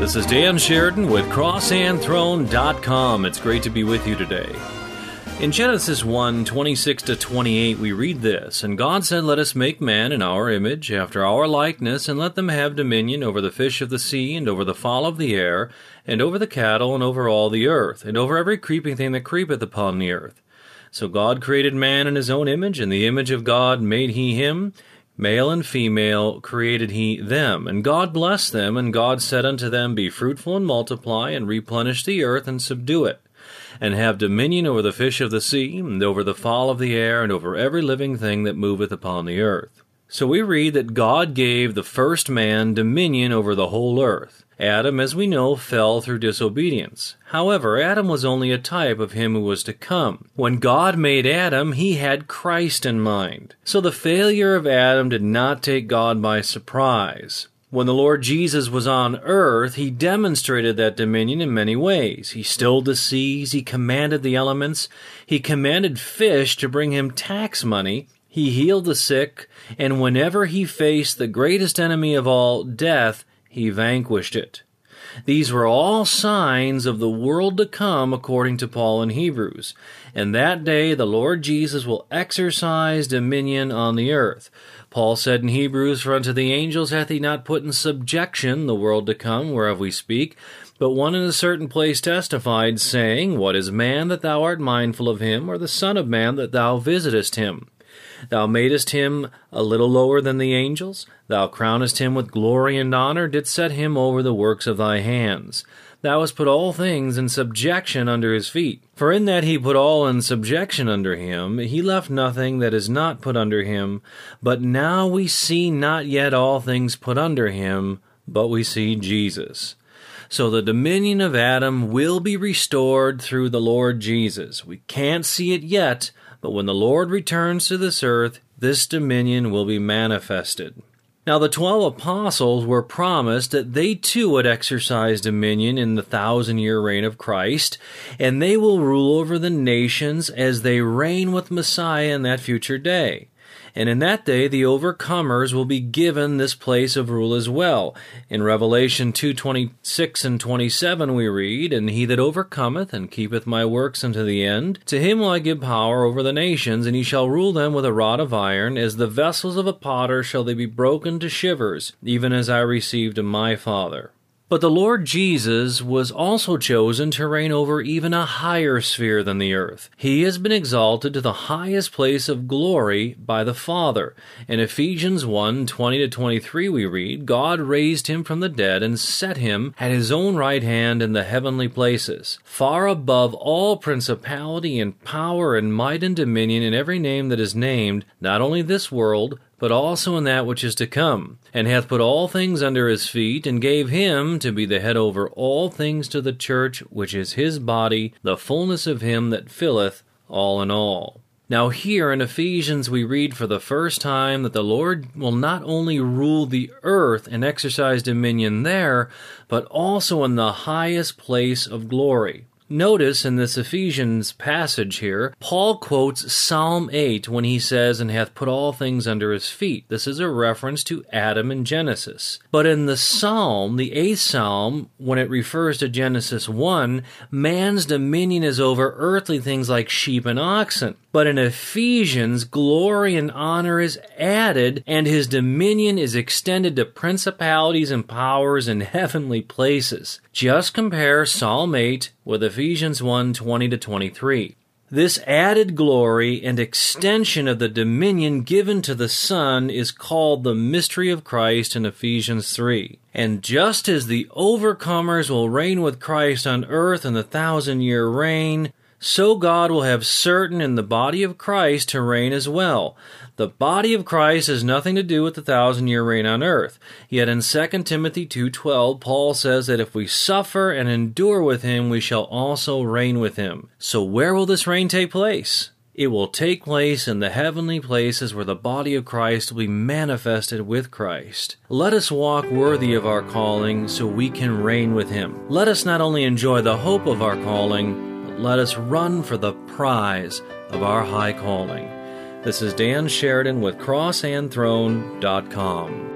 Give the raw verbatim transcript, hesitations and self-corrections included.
This is Dan Sheridan with cross and throne dot com. It's great to be with you today. In Genesis one, twenty-six to twenty-eight, we read this, "And God said, Let us make man in our image, after our likeness, and let them have dominion over the fish of the sea, and over the fowl of the air, and over the cattle, and over all the earth, and over every creeping thing that creepeth upon the earth. So God created man in his own image, in the image of God made he him. Male and female created he them. And God blessed them, and God said unto them, Be fruitful and multiply, and replenish the earth, and subdue it, and have dominion over the fish of the sea, and over the fowl of the air, and over every living thing that moveth upon the earth." So we read that God gave the first man dominion over the whole earth. Adam, as we know, fell through disobedience. However, Adam was only a type of him who was to come. When God made Adam, he had Christ in mind. So the failure of Adam did not take God by surprise. When the Lord Jesus was on earth, he demonstrated that dominion in many ways. He stilled the seas, he commanded the elements, he commanded fish to bring him tax money, he healed the sick, and whenever he faced the greatest enemy of all, death, he vanquished it. These were all signs of the world to come, according to Paul in Hebrews. And that day the Lord Jesus will exercise dominion on the earth. Paul said in Hebrews, "For unto the angels hath he not put in subjection the world to come, whereof we speak. But one in a certain place testified, saying, What is man that thou art mindful of him, or the son of man that thou visitest him? Thou madest him a little lower than the angels. Thou crownest him with glory and honor, didst set him over the works of thy hands. Thou hast put all things in subjection under his feet. For in that he put all in subjection under him, he left nothing that is not put under him. But now we see not yet all things put under him, but we see Jesus." So the dominion of Adam will be restored through the Lord Jesus. We can't see it yet, but when the Lord returns to this earth, this dominion will be manifested. Now the twelve apostles were promised that they too would exercise dominion in the thousand-year reign of Christ, and they will rule over the nations as they reign with Messiah in that future day. And in that day the overcomers will be given this place of rule as well. In Revelation two twenty-six and twenty-seven we read, "And he that overcometh and keepeth my works unto the end, to him will I give power over the nations, and he shall rule them with a rod of iron. As the vessels of a potter shall they be broken to shivers, even as I received of my Father." But the Lord Jesus was also chosen to reign over even a higher sphere than the earth. He has been exalted to the highest place of glory by the Father. In Ephesians one, twenty to twenty-three we read, "God raised him from the dead and set him at his own right hand in the heavenly places, far above all principality and power and might and dominion and every name that is named, not only this world, but also in that which is to come, and hath put all things under his feet, and gave him to be the head over all things to the church, which is his body, the fullness of him that filleth all in all." Now here in Ephesians we read for the first time that the Lord will not only rule the earth and exercise dominion there, but also in the highest place of glory. Notice in this Ephesians passage here, Paul quotes Psalm eight when he says, "And hath put all things under his feet." This is a reference to Adam in Genesis. But in the Psalm, the eighth Psalm, when it refers to Genesis one, man's dominion is over earthly things like sheep and oxen. But in Ephesians, glory and honor is added, and his dominion is extended to principalities and powers in heavenly places. Just compare Psalm eight with Ephesians one, twenty to twenty-three. This added glory and extension of the dominion given to the Son is called the mystery of Christ in Ephesians three. And just as the overcomers will reign with Christ on earth in the thousand-year reign, so God will have certain in the body of Christ to reign as well. The body of Christ has nothing to do with the thousand-year reign on earth. Yet in Second Timothy two twelve, Paul says that if we suffer and endure with him, we shall also reign with him. So where will this reign take place? It will take place in the heavenly places where the body of Christ will be manifested with Christ. Let us walk worthy of our calling so we can reign with him. Let us not only enjoy the hope of our calling, let us run for the prize of our high calling. This is Dan Sheridan with cross and throne dot com.